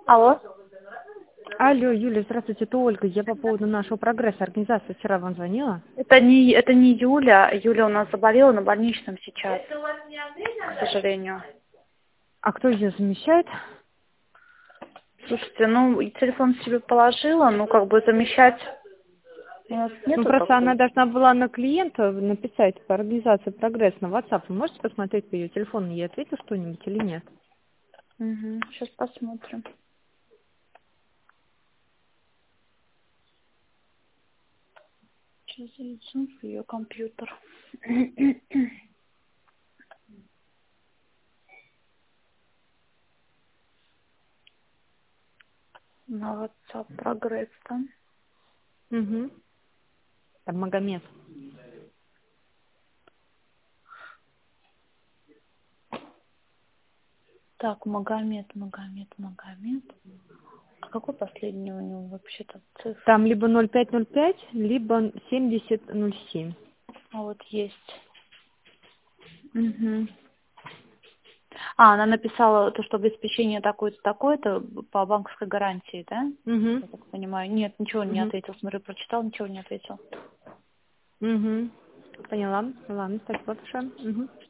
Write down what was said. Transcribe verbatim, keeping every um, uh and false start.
Алло. Алло, Юля, здравствуйте, это Ольга. Я по поводу нашего прогресса организации вчера вам звонила. Это не, это не Юля. Юля у нас заболела на больничном сейчас, к сожалению. А кто ее замещает? Слушайте, ну, и телефон себе положила, ну, как бы замещать у нас Ну, нету просто она такого. должна была на клиента написать по организации прогресс на WhatsApp. Вы можете посмотреть по ее телефону, ей ответил что-нибудь или нет? Угу. Сейчас посмотрим. Сейчас зайду в ее компьютер. На WhatsApp прогресс, да? Угу. Там Магомед. Так, Магомед, Магомед, Магомед. А какой последний у него вообще-то цифра? Там либо ноль пять ноль пять, либо семьдесят ноль семь. А вот есть. Угу. А, она написала то, что обеспечение такое-то, такое-то по банковской гарантии, да? Угу. Я так понимаю. Нет, ничего не Угу. ответил. Смотрю, прочитал, ничего не ответил. Угу. Поняла. Ладно, спасибо большое. Угу.